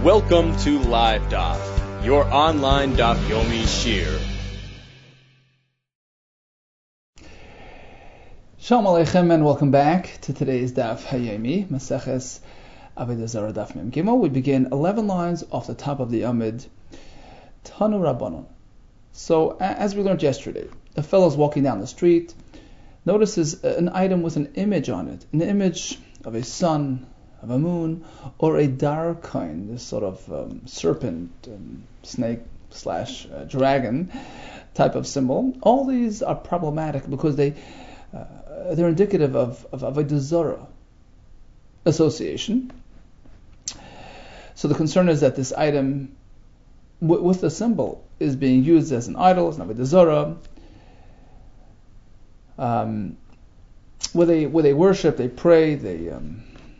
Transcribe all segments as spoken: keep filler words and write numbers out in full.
Welcome to Live Daf, your online Daf Yomi Shir. Shalom Aleichem and welcome back to today's Daf Hayomi, Maseches Avodah Zarah Daf Mem Gimel. We begin eleven lines off the top of the Amid, Tanu Rabbanon. So, as we learned yesterday, a fellow is walking down the street, notices an item with an image on it, an image of a sun, of a moon, or a darkain, this sort of um, serpent, um, snake slash uh, dragon type of symbol. All these are problematic because they uh, they're indicative of of Avodah Zarah association. So the concern is that this item w- with the symbol is being used as an idol, as an Avodah Zarah. Um, where they where they worship, they pray, they um,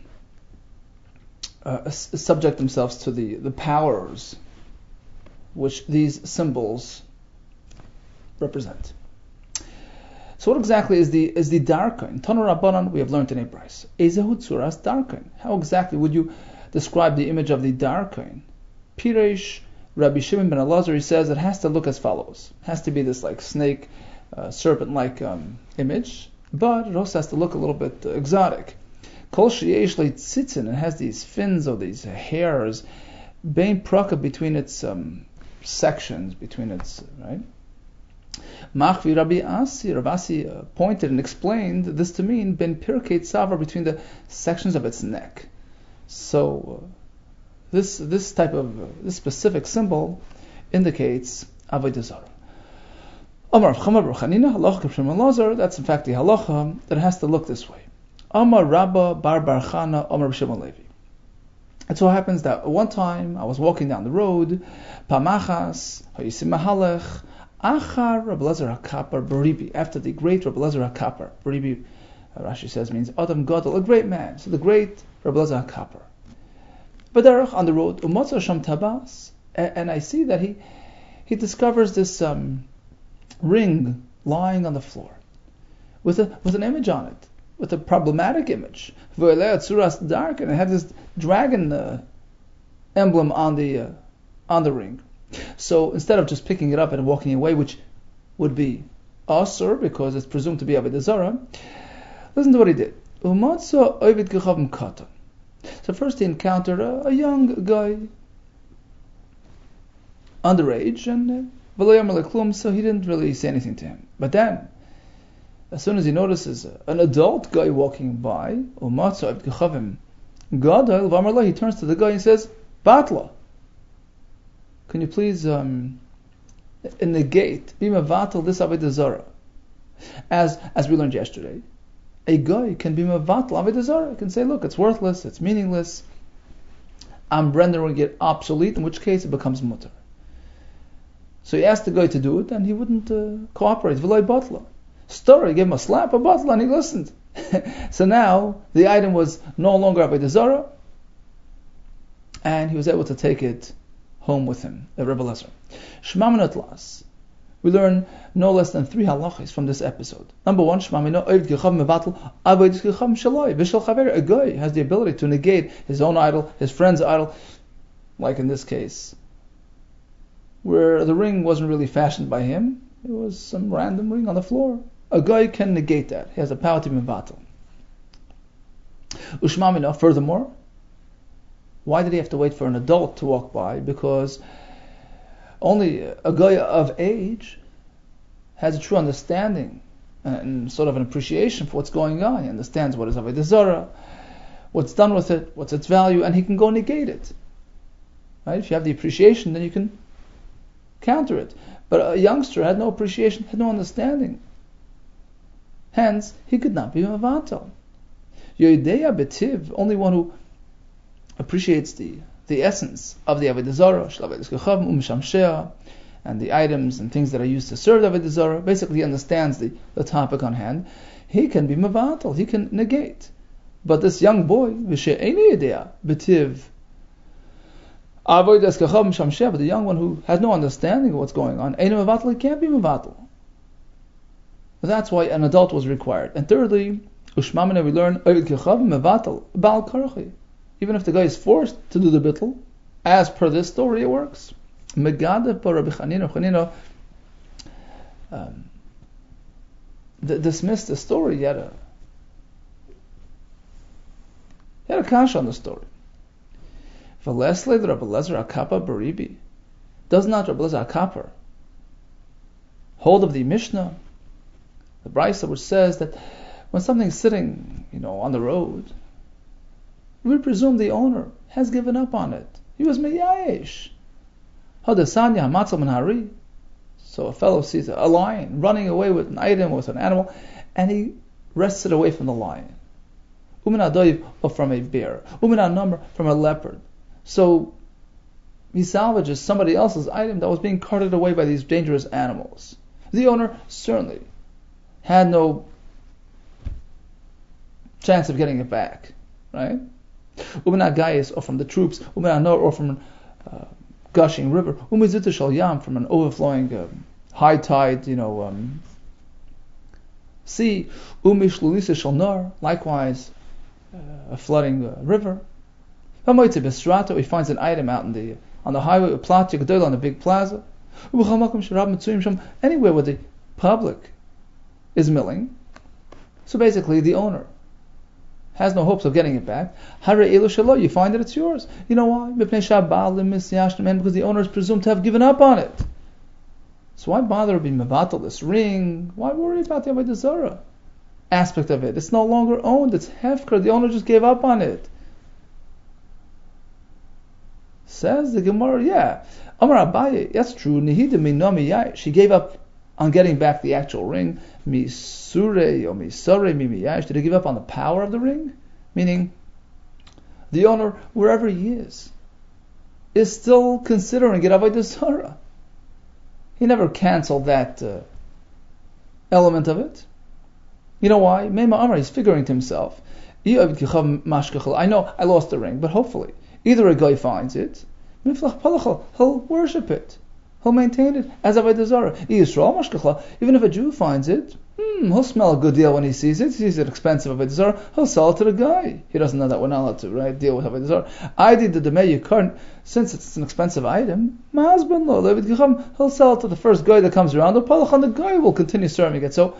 Uh, subject themselves to the, the powers which these symbols represent. So what exactly is the is the darkain? Tanu Rabbanan, we have learned in a brayso. Ezehu tzuras darkain. How exactly would you describe the image of the darkain? Piresh Rabbi Shimon ben Elazar, he says it has to look as follows. It has to be this like snake, uh, serpent-like um, image, but it also has to look a little bit uh, exotic. Kol sheyesh leitzitzin, it has these fins or these hairs, bein praka, between its um, sections, between its, right? Machvi Rabbi Asi, Rabbi Asi uh, pointed and explained this to mean ben pirkei tzavar, between the sections of its neck. So uh, this this type of uh, this specific symbol indicates Avodah Zarah. Amar Chama bar Chanina, halacha k'Shimon ben Elazar, that's in fact the halacha that it has to look this way. Amar Rabba bar bar Chana, Amar Shimon Levi. It so happens that one time I was walking down the road, Pamachas, Hayisim Mahalech, Achar Rabbi Elazar HaKapar Baribi, after the great Rabbi Elazar HaKapar. Baribi, uh, Rashi says, means Adam Gadol, a great man. So the great Rabbi Elazar HaKapar. Baderach, on the road, Umatzah Sham Tabas, and I see that he he discovers this um, ring lying on the floor with a with an image on it, with a problematic image. Dark, and it had this dragon uh, emblem on the uh, on the ring. So instead of just picking it up and walking away, which would be asur because it's presumed to be Avodah Zarah, listen to what he did. So first he encountered a, a young guy, underage, and uh, so he didn't really say anything to him. But then, as soon as he notices an adult guy walking by, he turns to the guy and says, Batla, can you please um, negate, be mevatel this Avodah Zarah? As as we learned yesterday, a guy can be mevatel Avodah Zarah, can say, look, it's worthless, it's meaningless, I'm rendering it obsolete, in which case it becomes mutar. So he asked the guy to do it, and he wouldn't uh, cooperate. V'loi batla. Story, gave him a slap, a bottle, and he listened. So now the item was no longer Avodah Zarah, and he was able to take it home with him, the Rebbe Elazar. Shema min atlas. We learn no less than three halachas from this episode. Number one, Shema min oivd gechav mevatel avodas gechav shaloi v'shel chaver. A guy has the ability to negate his own idol, his friend's idol, like in this case, where the ring wasn't really fashioned by him. It was some random ring on the floor. A guy can negate that. He has the power to be mevatel. Ushmamina, furthermore, why did he have to wait for an adult to walk by? Because only a guy of age has a true understanding and sort of an appreciation for what's going on. He understands what is Avodah Zarah, what's done with it, what's its value, and he can go negate it. Right? If you have the appreciation, then you can counter it. But a youngster had no appreciation, had no understanding. Hence, he could not be mevatel. Yodeya betiv, only one who appreciates the, the essence of the Avodah Zarah, shelavedes gechav umshamshea, and the items and things that are used to serve the Avodah Zarah, basically understands the, the topic on hand, he can be mevatel, he can negate. But this young boy, v'she'eni yodeya betiv, avodas gechav umshamshea, but the young one who has no understanding of what's going on, einu mevatel, he can't be mevatel. That's why an adult was required. And thirdly, Ushmamina, we learn, even if the guy is forced to do the bittul, as per this story, it works. Megadef bar Rabbi Chanina, Chanina um, d- dismissed the story. He had a he had a kasha on the story. V'lesle the Rabbi Lezer Akapa Baribi. Does not Rabbi Lezer Akapa hold of the Mishnah, the Brisa, which says that when something's sitting, you know, on the road, we presume the owner has given up on it. He was meyayesh. Hadasanya hamatzal menhari. So a fellow sees a lion running away with an item, with an animal, and he wrests it away from the lion. Umin adoiv, or from a bear. Umin anumr, from a leopard. So he salvages somebody else's item that was being carted away by these dangerous animals. The owner certainly had no chance of getting it back, right? Umin agayis, or from the troops. Umin anor, or from uh, gushing river. Umizita shal yam, from an overflowing uh, high tide, you know, um, sea. Umish lulisa shal nar, likewise uh, a flooding uh, river. Hamoitze besrato, he finds an item out in the on the highway, a platja gedol, on a big plaza. Anywhere where the public is milling. So basically, the owner has no hopes of getting it back. You find that it's yours. You know why? Because the owner is presumed to have given up on it. So why bother being mevatel this ring? Why worry about the avodah zarah aspect of it? It's no longer owned. It's hefker. The owner just gave up on it. Says the Gemara, yeah. Amar Abaye, that's true. Nihida minami yayish. She gave up on getting back the actual ring. Misure or misare mimiyayish. Did he give up on the power of the ring? Meaning, the owner, wherever he is, is still considering it avodah zarah. He never canceled that uh, element of it. You know why? Meima Amar, he's figuring to himself, I know I lost the ring, but hopefully, either a guy finds it, he'll worship it. He'll maintain it as avodah zarah. Even if a Jew finds it, hmm, he'll smell a good deal when he sees it. He sees it expensive avodah zarah, he'll sell it to the guy. He doesn't know that we're not allowed to, right, deal with avodah zarah. I did the demei yikar, since it's an expensive item, he'll sell it to the first guy that comes around. The guy will continue serving it. So,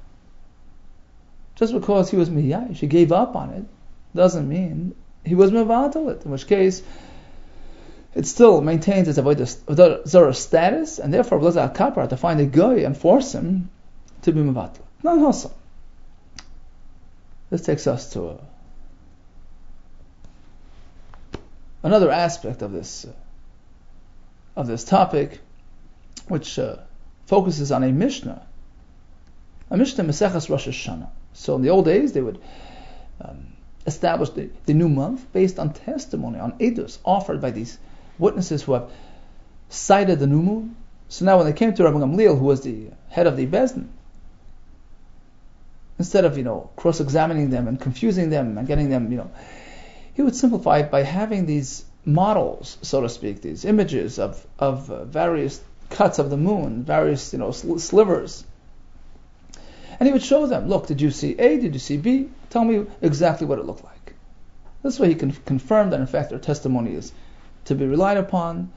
just because he was miyayish, he gave up on it, doesn't mean he was mevatel it. In which case, it still maintains its avodah zarah status, and therefore Blaza Kapar to find a guy and force him to be mevatel. Not hustle. This takes us to a, another aspect of this uh, of this topic, which uh, focuses on a Mishnah, a Mishnah Maseches Rosh Hashanah. So in the old days, they would um, establish the, the new month based on testimony, on edus offered by these witnesses who have cited the new moon. So now when they came to Rabbi Gamliel, who was the head of the Bezdin, instead of, you know, cross-examining them and confusing them and getting them, you know, he would simplify it by having these models, so to speak, these images of, of uh, various cuts of the moon, various, you know, sl- slivers. And he would show them, look, did you see A, did you see B? Tell me exactly what it looked like. This way he can confirm that in fact their testimony is to be relied upon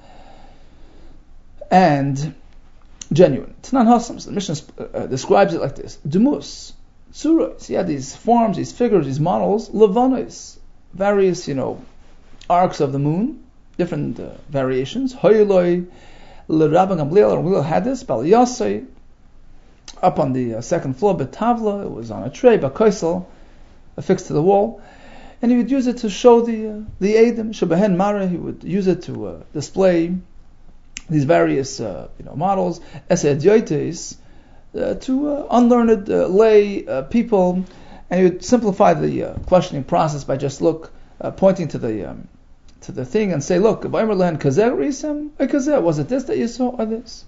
and genuine. Tanan Hassams, the Mishnah uh, describes it like this: Dumus, Tzuros, he had these forms, these figures, these models, Levanos, various, you know, arcs of the moon, different uh, variations. Hoyloi, L'Rabban Gamliel, and Gamliel had this, Bal Yasai, up on the uh, second floor, Betavla, it was on a tray, Bakoisel, affixed to the wall. And he would use it to show the uh, the Eidim, Shebehen Mara. He would use it to uh, display these various uh, you know models, Esed Yoites, uh, to uh, unlearned uh, lay uh, people, and he would simplify the uh, questioning process by just look, uh, pointing to the um, to the thing and say, look, was it this that you saw, or this?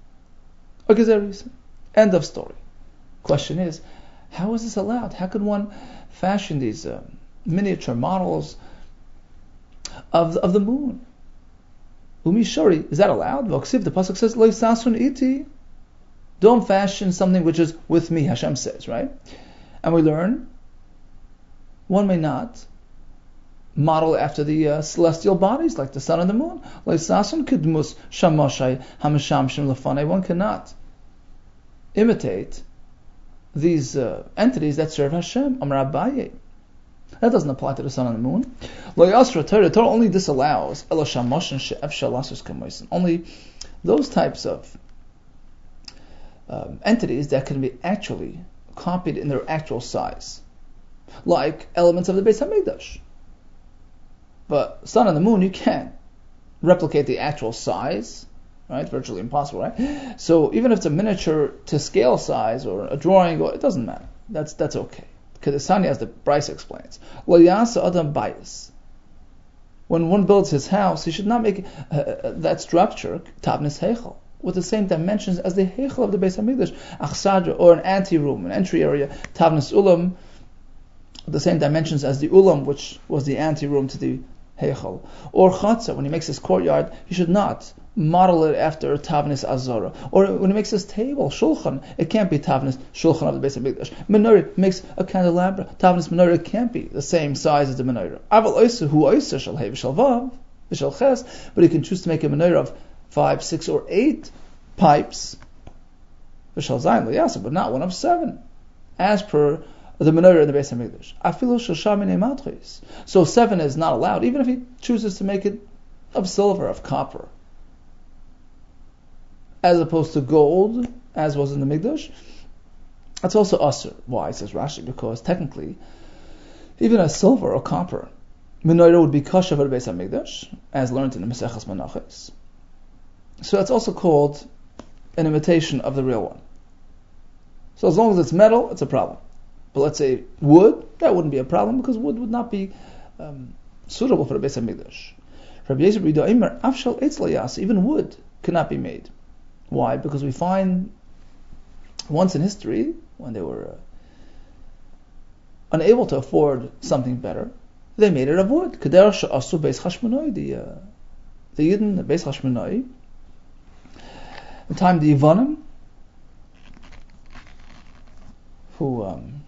End of story. Question is, how is this allowed? How could one fashion these Uh, miniature models of of the moon? Umi Shori, is that allowed? Voksiv, the pasuk says, Lo sasun iti. Don't fashion something which is with me, Hashem says, right? And we learn, one may not model after the uh, celestial bodies, like the sun and the moon. One cannot imitate these uh, entities that serve Hashem. Amar Abaye. That doesn't apply to the sun and the moon. The Torah only disallows only those types of um, entities that can be actually copied in their actual size, like elements of the Beis Hamikdash. But sun and the moon, you can't replicate the actual size, right? It's virtually impossible, right? So even if it's a miniature to scale size or a drawing, it doesn't matter. That's that's okay. Kedesani, as the Bryce explains, Lo yasa adam bias. When one builds his house, he should not make uh, that structure tavnis heichel with the same dimensions as the heichel of the Beis Hamikdash, achsadra, or an ante-room, an entry area, tavnis ulam, the same dimensions as the ulam, which was the ante-room to the heichel, or chatzah. When he makes his courtyard, he should not model it after Tavnis Azara. Or when he makes his table, Shulchan, it can't be Tavnis Shulchan of the Beis Hamikdash. Menorah makes a candelabra. Tavnis Menorah can't be the same size as the Menorah. Aval Oisa, Hu Oisa, Shal Hei V'Shal Vav, V'Shal Ches, but he can choose to make a Menorah of five, six, or eight pipes, V'Shal Zayin L'Yasa, but not one of seven, as per the Menorah in the Beis Hamikdash. Afilu Shal Shaminei Matris. So seven is not allowed, even if he chooses to make it of silver, of copper, as opposed to gold, as was in the Mikdash. That's also asur. Why, says Rashi? Because technically, even a silver or copper menorah would be kosher for the Beis Hamikdash, as learned in the Maseches Menachos. So that's also called an imitation of the real one. So as long as it's metal, it's a problem. But let's say wood, that wouldn't be a problem, because wood would not be um, suitable for the Beis Hamikdash. Rabbi Yezir B'Ido Eimer, Afshal Eitz Layas, even wood cannot be made. Why? Because we find once in history, when they were uh, unable to afford something better, they made it of wood. Keder she'asu Beis Chashmonai, the uh, the Yidden, the Beis Chashmonai, the time the Yevonim, who um,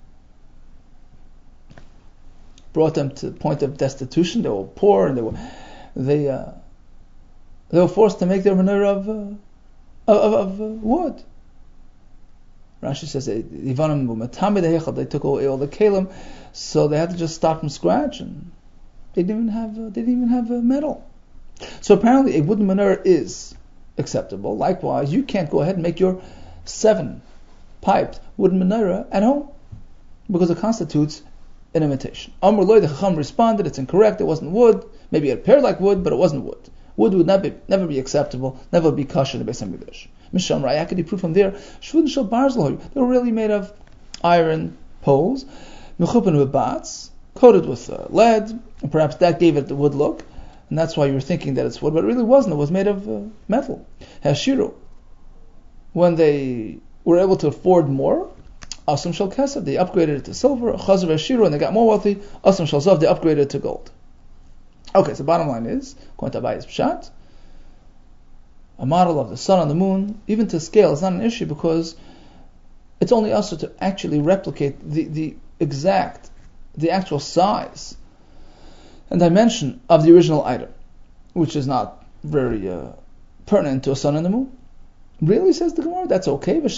brought them to the point of destitution. They were poor, and they were they uh, they were forced to make their menorah of. Uh, Of, of uh, wood. Rashi says they took away all the kalim, so they had to just start from scratch, and they didn't even have uh, they didn't even have uh, metal. So apparently, a wooden menorah is acceptable. Likewise, you can't go ahead and make your seven piped wooden menorah at home, because it constitutes an imitation. Amr Loi, the Chacham responded, it's incorrect. It wasn't wood. Maybe it appeared like wood, but it wasn't wood. Wood would never be, never be acceptable, never be kosher in the Beis Hamikdash. Misham Raya, could you prove from there? Shvud shel barzloi, they were really made of iron poles, mechupen with bats, coated with uh, lead, and perhaps that gave it the wood look, and that's why you were thinking that it's wood, but it really wasn't. It was made of uh, metal. Hashiru, when they were able to afford more, asam shel kesef, they upgraded it to silver. Chazav Hashiru, and they got more wealthy. Asam shel zav, they upgraded it to gold. Okay, so bottom line is, according to Abaye's Pshat, a model of the sun and the moon, even to scale, is not an issue, because it's only also to actually replicate the, the exact, the actual size and dimension of the original item, which is not very uh, pertinent to a sun and the moon. Really, says the Gemara, that's okay. If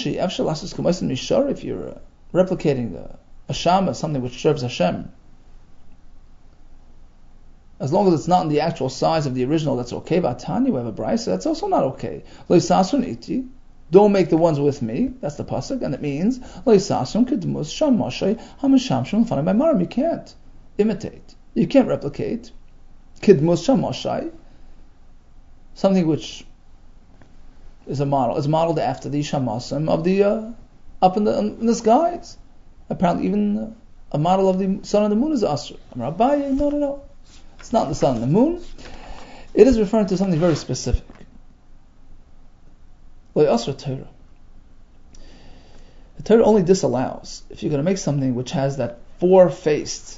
you're uh, replicating a, a shama, something which serves Hashem, as long as it's not in the actual size of the original, that's okay. But Tanya, we have a brisa, that's also not okay. Don't make the ones with me. That's the pasuk, and it means you can't imitate, you can't replicate kidmus shamoshai, something which is a model, is modeled after the shamasim of the uh, up in the in the skies. Apparently, even uh, a model of the sun and the moon is asur. Abaye, no, no, no. It's not the sun and the moon. It is referring to something very specific. Like asur Torah. The Torah only disallows if you're going to make something which has that four-faced.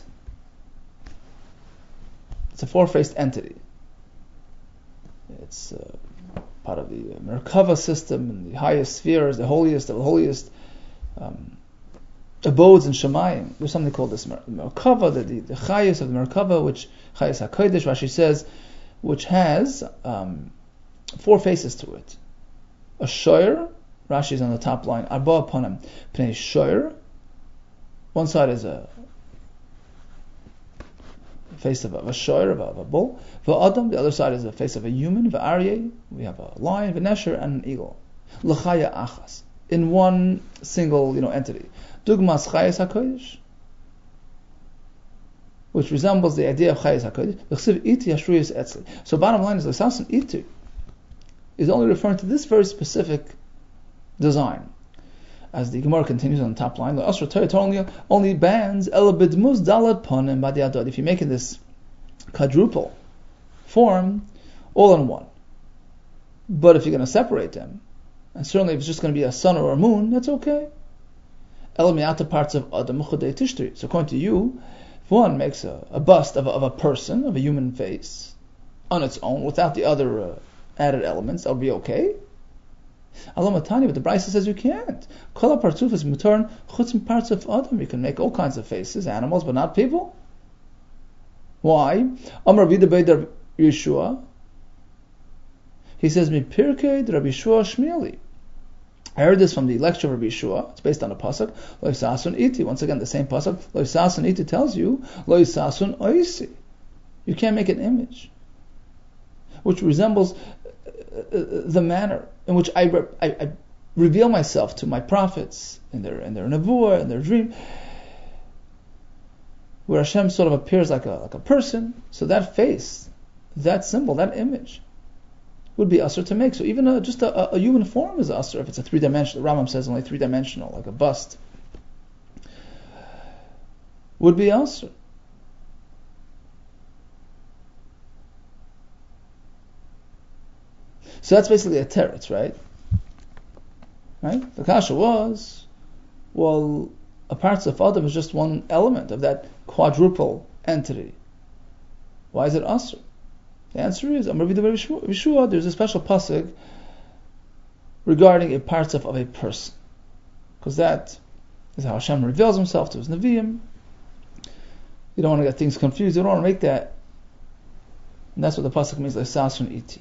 It's a four-faced entity. It's uh, part of the Merkava system, and the highest sphere is the holiest of the holiest. Um, abodes in Shemayim. There's something called this Merkava, the, the, the Chayus of the Merkava, which Chayus HaKodesh, Rashi says, which has um, four faces to it. A shoyer, Rashi is on the top line, Arba Panim, Pnei shoyer. One side is a face of a, of a shoyer, of a, of a bull. V'adam, the other side is the face of a human. V'aryeh, we have a lion. V'nesher, and an eagle. L'chaya achas, in one single, you know, entity. Dugmas Chayes HaKodesh, which resembles the idea of Chayes HaKodesh. L'chsiv iti hashruyas etzli. So bottom line is the Sasan iti is only referring to this very specific design. As the Gemara continues on the top line, the Asra Torah only, only bans elabidmus dalad panim b'diadod. If you make it this quadruple form, all in one. But if you're going to separate them, and certainly if it's just going to be a sun or a moon, that's okay. Elamiata parts of Adam Chudei Tishtri. So according to you, if one makes a, a bust of a, of a person, of a human face, on its own, without the other uh, added elements, that would be okay. Alamatani, but the Brisa says you can't. Kol partzuf is mutarn chutzim parts of Adam. You can make all kinds of faces, animals, but not people. Why? Amar Vida Beidar Yeshua. He says, Mi pirkei Rabbi Yeshua Shmieli. I heard this from the lecture of Rabbi Yeshua. It's based on a pasuk. Lo yisasun iti. Once again, the same pasuk. Lo yisasun iti tells you, Lo yisasun oisi. You can't make an image which resembles the manner in which I, re- I, I reveal myself to my prophets in their in their nevuah, in their dream, where Hashem sort of appears like a like a person. So that face, that symbol, that image, would be asur to make. So even a, just a, a human form is asur if it's a three dimensional. The Rambam says only three dimensional, like a bust, would be asur. So that's basically a teretz, right? Right? The kasha was, well, a parts of Adam is just one element of that quadruple entity. Why is it asur? The answer is, Amar Vida Yeshua, there's a special pasuk regarding a parts of, of a person. Because that is how Hashem reveals himself to his Nevi'im. You don't want to get things confused, you don't want to make that. And that's what the pasuk means, like Sasun Iti.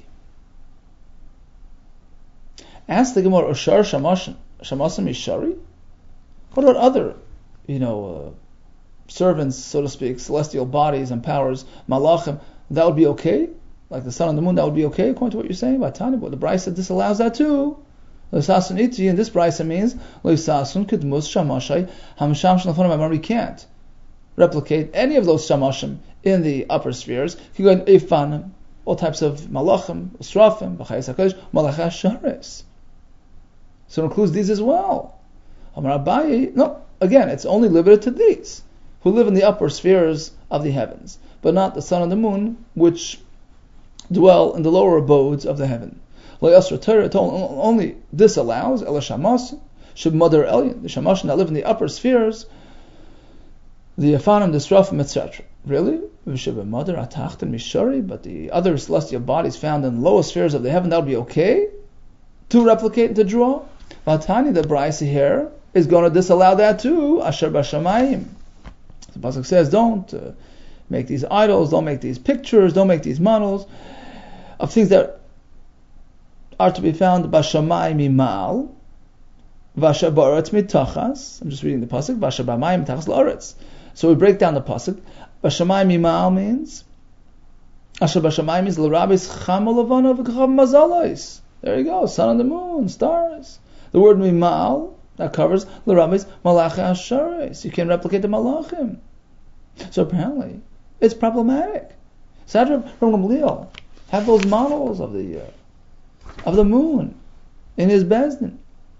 Ask the Gemara, Ushar Shamasim Ishari? What about other, you know, uh, servants, so to speak, celestial bodies and powers, malachim? That would be okay? Like the sun and the moon, that would be okay, according to what you're saying? But Tanya, but the Brisa disallows that too. Loisasun iti, and this Brisa means, Loisasun kidmus shamashai hamasham shalafon. We can't replicate any of those shamashim in the upper spheres. You go Ifanim, all types of malachim, Srafim, B'chayis HaKodesh, Malachah Shares. So it includes these as well. Amar Abaye, no, again, it's only limited to these, who live in the upper spheres of the heavens, but not the sun and the moon, which dwell in the lower abodes of the heaven. Only this allows, Ela Shamas, Shub Mother Elyon, the Shamashim that live in the upper spheres, the Yafanim, the Srafim, et cetera. Really? Mother Atacht and Mishari, but the other celestial bodies found in the lower spheres of the heaven, that would be okay to replicate and to draw. Vatani, the Brisa here, is going to disallow that too. Asher Bashamayim. The pasuk says, don't uh, make these idols, don't make these pictures, don't make these models of things that are to be found Bashamayim Imal, Vasha Baretz Mitachas. I'm just reading the pasuk. Vasha Bamayim Mitachas La'aretz. So we break down the pasuk. Bashamayim Imal means Asher Bashamayim means L'Rabis Chamalavana V'Kachav Mazalais. There you go, sun and the moon, stars. The word Mimal, that covers L'Rabis Malacha Asharis. You can replicate the Malachim. So apparently, it's problematic. Sadra from Gamliel have those models of the uh, of the moon in his bezdin.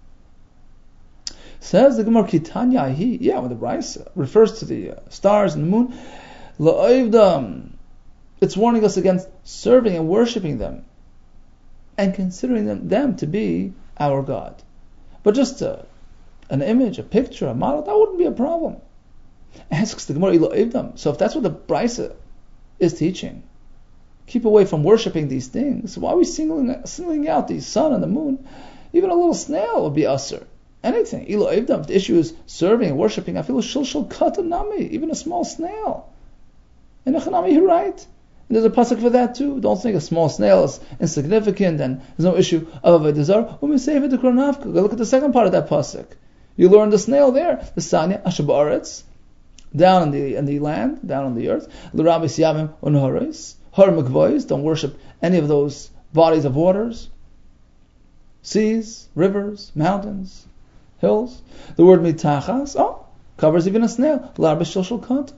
Says the Gemara Kitanya, he yeah, when the Brisa refers to the uh, stars and the moon, La'oivdam, it's warning us against serving and worshipping them and considering them, them to be our God. But just uh, an image, a picture, a model, that wouldn't be a problem. Asks the Gemara, La'oivdam. So if that's what the Brisa is teaching, keep away from worshipping these things. Why are we singling, singling out the sun and the moon? Even a little snail would be usher. anything. Ilo Evdam, the issue is serving and worshipping. I feel shilshal katanami, even a small snail. And Echanami, you're right. And there's a pasuk for that too. Don't think a small snail is insignificant and there's no issue of a desire. When we say it, look at the second part of that pasuk. You learn the snail there. The sanya ashabaretz, down in the in the land, down on the earth. L'rabis yamim unharis, har mikvois. Don't worship any of those bodies of waters, seas, rivers, mountains, hills. The word mitachas, oh, covers even a snail. L'rabis shilshal katan.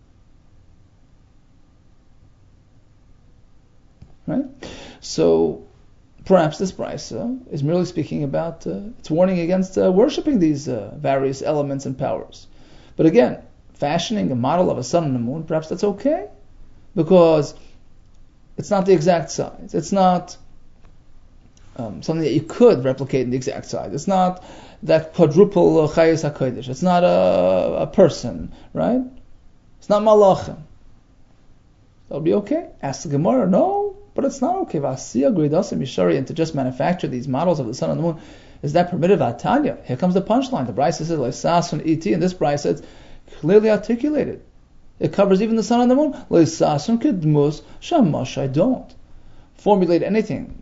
Right? So perhaps this brisa is merely speaking about, uh, it's warning against uh, worshipping these uh, various elements and powers. But again, fashioning a model of a sun and a moon, perhaps that's okay, because it's not the exact size. It's not um, something that you could replicate in the exact size. It's not that quadruple chayes hakodesh. It's not a, a person, right? It's not malachim. That'll be okay. Ask the Gemara, no, but it's not okay. Vasiya gridasa mishari, and to just manufacture these models of the sun and the moon, is that permitted? Vatanya. Here comes the punchline. The brisa says leisasun iti, and this brisa is clearly articulated. It covers even the sun and the moon. Leisasun kedmus shamash. I don't formulate anything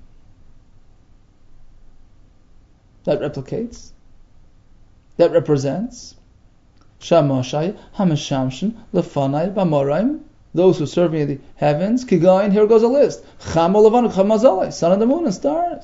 that replicates, that represents shamashai hamashamshin lefanai b'moraim. Those who serve me in the heavens, Kigayin, here goes a list. Chamol Levanu, Chamazalai, sun and the moon and stars.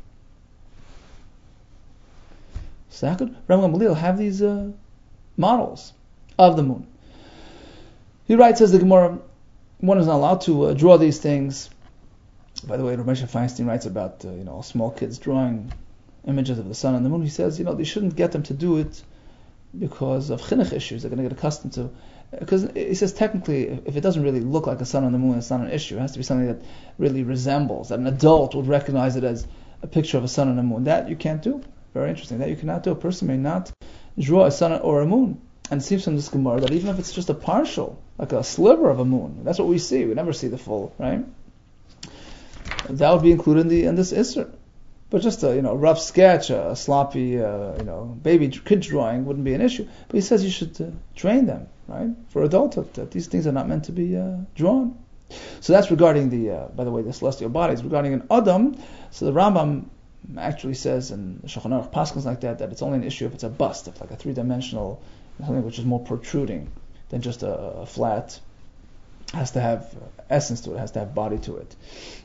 So how could Ram Gamaliel have these uh, models of the moon? He writes, says the Gemara, one is not allowed to uh, draw these things. By the way, Rav Moshe Feinstein writes about uh, you know small kids drawing images of the sun and the moon. He says, you know, they shouldn't get them to do it because of chinuch issues. They're going to get accustomed to. Because he says technically, if it doesn't really look like a sun on the moon, it's not an issue. It has to be something that really resembles, that an adult would recognize it as a picture of a sun and a moon. That you can't do. Very interesting. That you cannot do. A person may not draw a sun or a moon. And it seems from this Gemara that even if it's just a partial, like a sliver of a moon, that's what we see. We never see the full, right? That would be included in the in this Isser. But just a you know rough sketch, a sloppy uh, you know baby kid drawing wouldn't be an issue. But he says you should uh, train them, right, for adulthood. That these things are not meant to be uh, drawn. So that's regarding the, uh, by the way, the celestial bodies. Regarding an Adam, so the Rambam actually says in Shulchan Aruch Paschals like that that it's only an issue if it's a bust, if like a three-dimensional, something which is more protruding than just a, a flat. Has to have essence to it. Has to have body to it.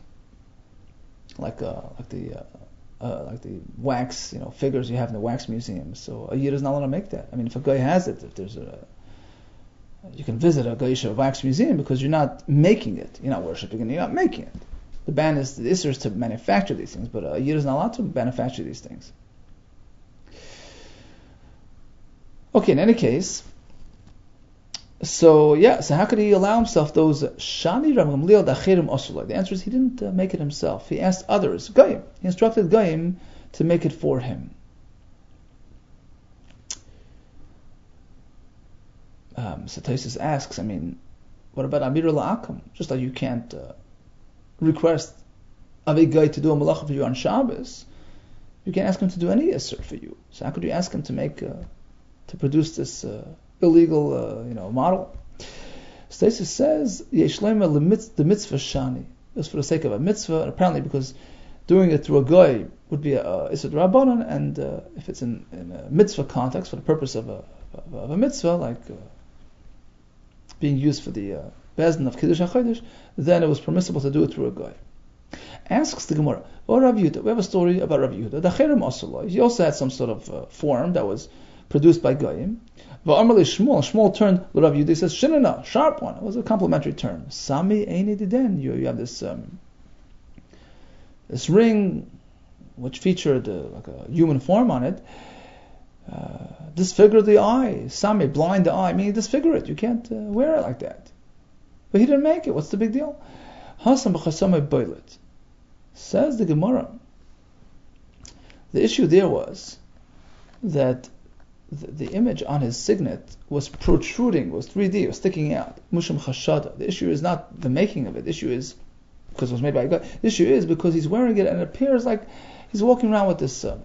Like uh, like the. Uh, Uh, like the wax, you know, figures you have in the wax museums. So a yid is not allowed to make that. I mean, if a guy has it, if there's a, you can visit a Geisha wax museum because you're not making it, you're not worshiping it, you're not making it. The ban is the issue is to manufacture these things, but a yid is not allowed to manufacture these things. Okay, in any case, so yeah, so how could he allow himself those shani Rav Gamliel dachirim osulai? The answer is he didn't uh, make it himself. He asked others, Goyim. He instructed Goyim to make it for him. Um, so Taisus asks, I mean, what about Amir La'akam? Just like you can't uh, request of a guy to do a malacha for you on Shabbos, you can't ask him to do any isser for you. So how could you ask him to make uh, to produce this uh, illegal, uh, you know, model? Stasis says, "Yeshlema the mitzvah shani." It was for the sake of a mitzvah, and apparently because doing it through a goy would be a isur rabbanon, and uh, if it's in, in a mitzvah context for the purpose of a of a, of a mitzvah, like uh, being used for the uh, bezdin of kiddush hachodesh, then it was permissible to do it through a goy. Asks the Gemara, "Oh, Rav Yehuda, we have a story about Rav Yehuda. The cherem asulai. He also had some sort of uh, form that was produced by goyim. Va'amar Shmuel, Shmuel turned to Rav Yehuda. He says, "Shinana, sharp one." It was a complimentary term. Sami eini diden. You you have this um, this ring which featured uh, like a human form on it. Uh, disfigure the eye. Sami, blind the eye. Meaning disfigure it. You can't uh, wear it like that. But he didn't make it. What's the big deal? Hasam b'chasamei boilet. Says the Gemara. The issue there was that the, the image on his signet was protruding, was three D, was sticking out. Musham chashada. The issue is not the making of it. The issue is because it was made by God. The issue is because he's wearing it and it appears like he's walking around with this um,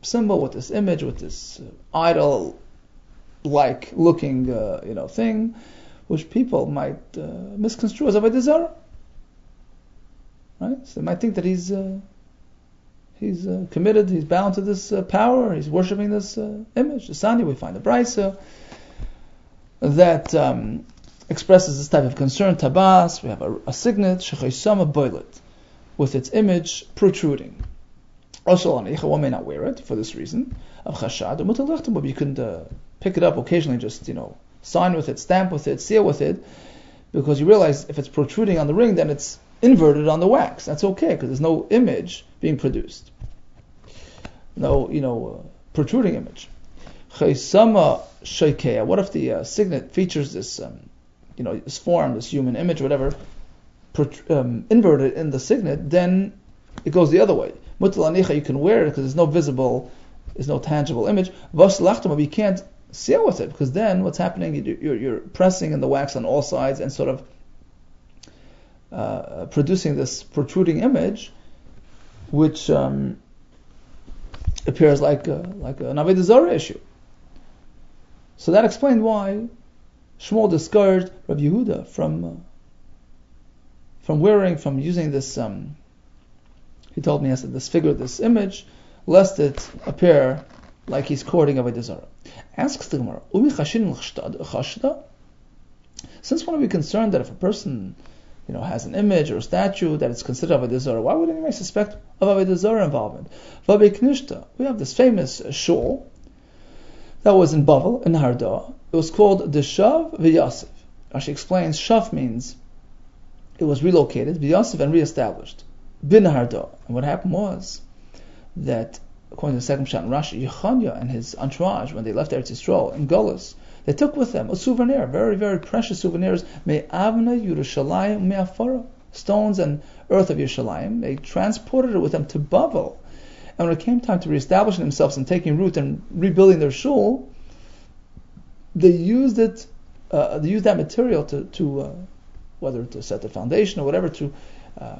symbol, with this image, with this uh, idol-like looking, uh, you know, thing, which people might uh, misconstrue as avodah zarah. Right? So they might think that he's uh, he's uh, committed, he's bound to this uh, power, he's worshiping this uh, image. The Sanya, we find the Brisa that um, expresses this type of concern. Tabas, we have a, a signet, shechaysama boilet, with its image protruding. Also, one may not wear it for this reason. Of chashad, but you can uh, pick it up occasionally, just you know, sign with it, stamp with it, seal with it, because you realize if it's protruding on the ring, then it's inverted on the wax. That's okay, because there's no image being produced. No, you know, uh, protruding image. Chaysama sheikeya. What if the uh, signet features this, um, you know, this form, this human image, whatever, prot- um, inverted in the signet? Then it goes the other way. Mutal anicha, you can wear it because there's no visible, there's no tangible image. Vas lachtama, you can't seal with it, because then what's happening? You, you're, you're pressing in the wax on all sides and sort of uh, producing this protruding image, which um, appears like a, like an avodah zarah issue. So that explained why Shmuel discouraged Rabbi Yehuda from uh, from wearing, from using this. Um, he told me, I said, this figure, this image, lest it appear like he's courting avodah zarah. Asks the Gemara, Umi chashin chashda? Since when are we concerned that if a person, you know, has an image or a statue that is considered avodah zarah, why would anybody suspect of avodah zarah involvement? V'beiknishta, we have this famous shul that was in Bavel, in Harda. It was called the Shav v'Yasif. Rashi explains, Shav means it was relocated, v'Yasif, and reestablished. Bin Harda. And what happened was that, according to the second Pshat in Rashi, Yechanya and his entourage, when they left Eretz Yisrael in Golus, they took with them a souvenir, very, very precious souvenirs, Me'avna Yerushalayim Me'afara, stones and earth of Yerushalayim. They transported it with them to Bavel. And when it came time to reestablishing themselves and taking root and rebuilding their shul, they used it, uh, they used that material to, to uh, whether to set the foundation or whatever, to uh,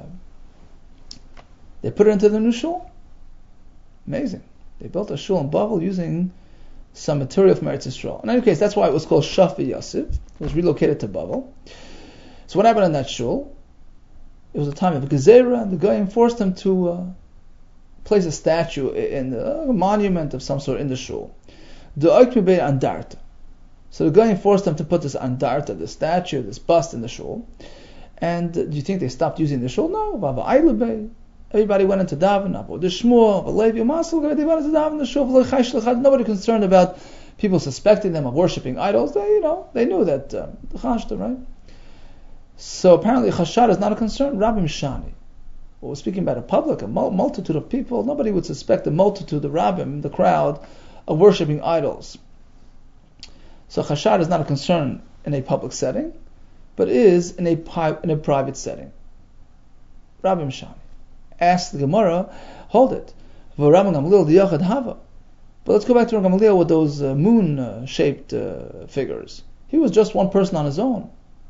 they put it into the new shul. Amazing. They built a shul in Bavel using some material from Eretz Yisrael. In any case, that's why it was called Shav v'Yasif. It was relocated to Bavel. So what happened in that shul? It was a time of Gezerah, and the Goyim forced them to uh, place a statue in the, a monument of some sort in the shul. The Oikmibei Andarta. So the Goyim forced them to put this Andarta, this statue, this bust in the shul. And uh, do you think they stopped using the shul? No. Vava Eilebei. Everybody went into daven, Abu the Shmuel, Levi, Masel, they went into daven the shul. Nobody concerned about people suspecting them of worshipping idols. They, you know, they knew that um, the chashta, right? So apparently, chashad is not a concern. Rabbi Mishani, well, we're speaking about a public, a multitude of people. Nobody would suspect the multitude, the rabbim, the crowd, of worshipping idols. So chashad is not a concern in a public setting, but is in a pi- in a private setting. Rabbi Mishani. Asked the Gemara, hold it. But let's go back to Gamaliel with those uh, moon-shaped uh, figures. He was just one person on his own.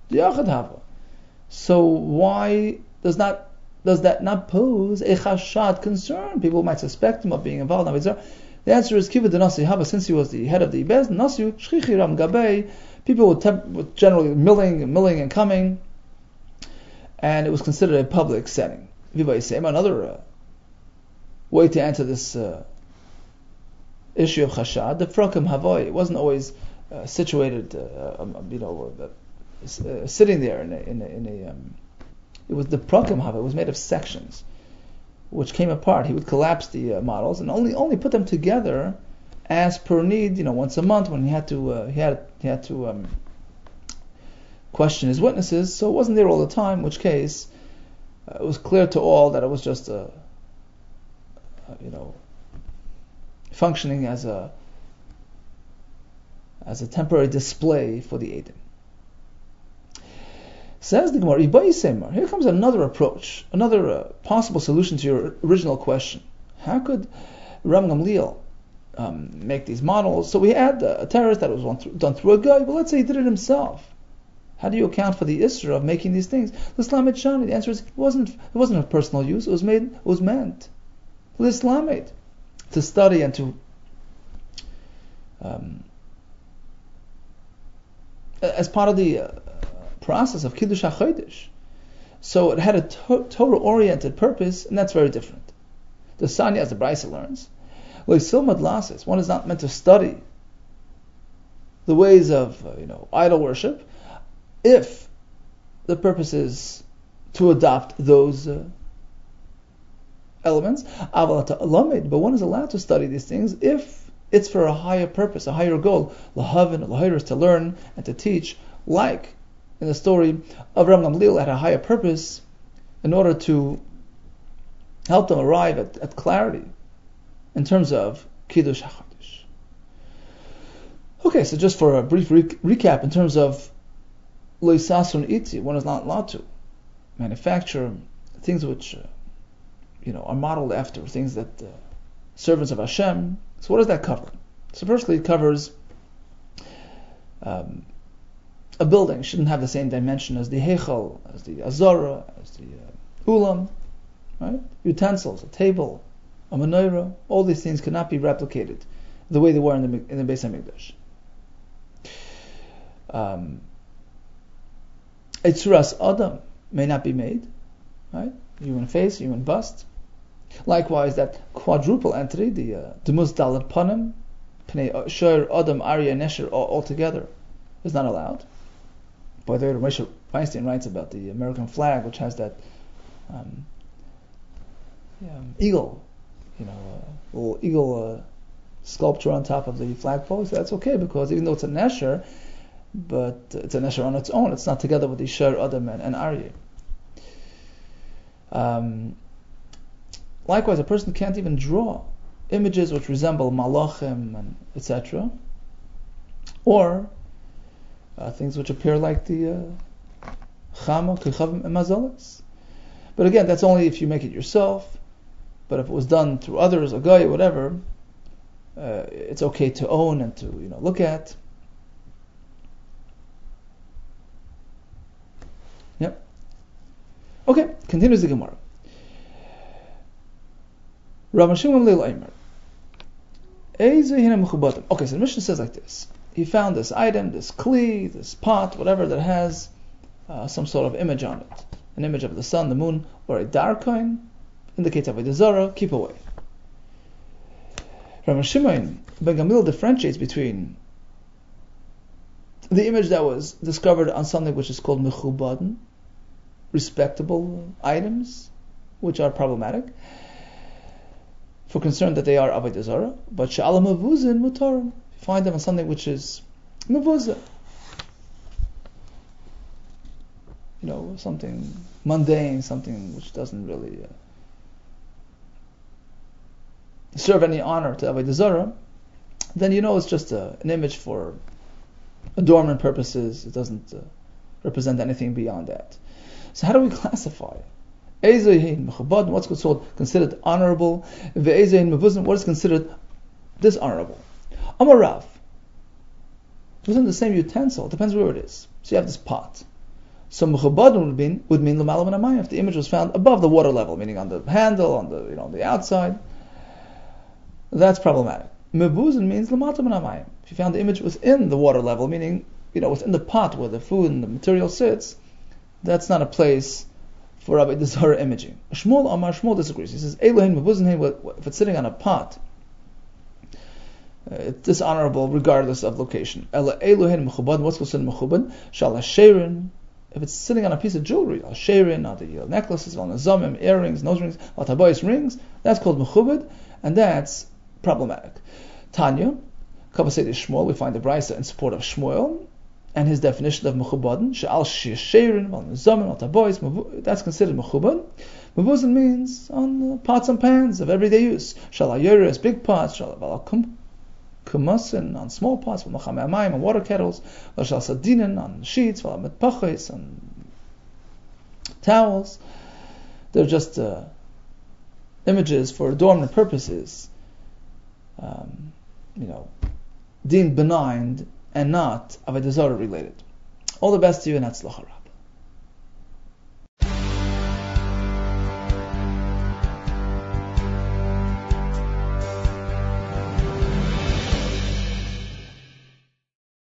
So why does not does that not pose a chashad concern? People might suspect him of being involved in Avodah. The answer is Kiva Nasi Hava, since he was the head of the Bez Nasiu Shchichi Ram Gabei. People would, temp- would generally milling, milling and coming, and it was considered a public setting. Another uh, way to answer this uh, issue of chashad, the frakim havoi, it wasn't always uh, situated, uh, um, you know, uh, uh, sitting there in a, in a, in a um, it was the frakim havoi. It was made of sections, which came apart. He would collapse the uh, models and only only put them together as per need. You know, once a month when he had to uh, he had he had to um, question his witnesses. So it wasn't there all the time. In which case. Uh, it was clear to all that it was just a, a, you know, functioning as a as a temporary display for the Eidim. Says the Gemara, here comes another approach, another uh, possible solution to your original question. How could Ram Gamliel um, make these models? So we had uh, a terrorist that was done through a guy, but let's say he did it himself. How do you account for the isra of making these things? L'Islamid Shani. The answer is it wasn't. It wasn't a personal use. It was made. It was meant. L'Islamid. to study and to um, as part of the uh, process of Kiddush HaChodesh. So it had a to- Torah-oriented purpose, and that's very different. The Sanya, as the Brisa learns, Leisilmad Lasis, one is not meant to study the ways of uh, you know idol worship, if the purpose is to adopt those uh, elements. But one is allowed to study these things if it's for a higher purpose, a higher goal. Lahavin, lahir is to learn and to teach, like in the story of Ram Gamliel had a higher purpose in order to help them arrive at, at clarity in terms of Kiddush HaChodesh. Okay, so just for a brief re- recap in terms of Lo Yisasrun Iti, one is not allowed to manufacture things which uh, you know are modeled after things that uh, servants of Hashem. So what does that cover? So firstly, it covers um, a building shouldn't have the same dimension as the Heichal, as the Azara, as the uh, Ulam, right? Utensils, a table, a menorah, all these things cannot be replicated the way they were in the in the Beis Hamikdash. Um, a tzuras adam may not be made, right? Human face, human bust. Likewise, that quadruple entity, the uh, Demus Dalet Panim, Pnei Shor Adam Arya Nesher all together, is not allowed. By the way, Moshe Feinstein writes about the American flag, which has that um, yeah, eagle, you know, uh, little eagle uh, sculpture on top of the flagpole. So that's okay, because even though it's a Nesher, but it's a Nesher on its own, it's not together with the Shor Adam and, and Arya. Um, likewise, a person can't even draw images which resemble malachim and et cetera, or uh, things which appear like the uh, chama, kechavim, and mazalas. But again, that's only if you make it yourself. But if it was done through others, a guy, or whatever, uh, it's okay to own and to you know look at. Yep. Okay, continues the Gemara. Rav Shimon Leil Eimer. Okay, so the Mishnah says like this. He found this item, this kli, this pot, whatever that has uh, some sort of image on it. An image of the sun, the moon, or a darkoin, indicates Avodah Zarah, keep away. Rav Shimon ben Gamliel differentiates between the image that was discovered on something which is called mechubaden, respectable items, which are problematic, for concern that they are Avodah Zarah, but she'ala mavuzin mutarim, find them on something which is mavuzah, you know, something mundane, something which doesn't really uh, serve any honor to Avodah Zarah, then you know it's just a, an image for adornment purposes. It doesn't uh, represent anything beyond that. So how do we classify? What's considered honorable? What is considered dishonorable? Amarav. Within the same utensil, it depends where it is. So you have this pot. So mechabadun would mean would mean l'malam minamayim if the image was found above the water level, meaning on the handle, on the you know on the outside. That's problematic. Mebuzin means l'mata minamayim. If you found the image within the water level, meaning you know within the pot where the food and the material sits, that's not a place for Avodah Zarah imaging. Shmuel Amar Shmuel disagrees. He says Elohin mebuzin hein, if it's sitting on a pot, uh, it's dishonorable regardless of location. Ela Elohin mechubad. What's considered mechubad? Shal hasherin. If it's sitting on a piece of jewelry, al sherin, on the necklaces, on the zamim, earrings, nose rings, al tabayis rings, that's called mechubad, and that's problematic. Tanya, Kavasei Shmuel, we find the Brisa in support of Shmuel and his definition of mechubadin. She'al sherin, al zamim, al tabayis, that's considered mechubad. Mebuzin means on pots and pans of everyday use. Shal hayeres, big pots, shal kum. Kumasin on small pots, on water kettles, Shal Sadinin on sheets, on towels. They're just uh, images for adornment purposes, um, you know, deemed benign and not Avodah Zarah related. All the best to you and Hatzlacha.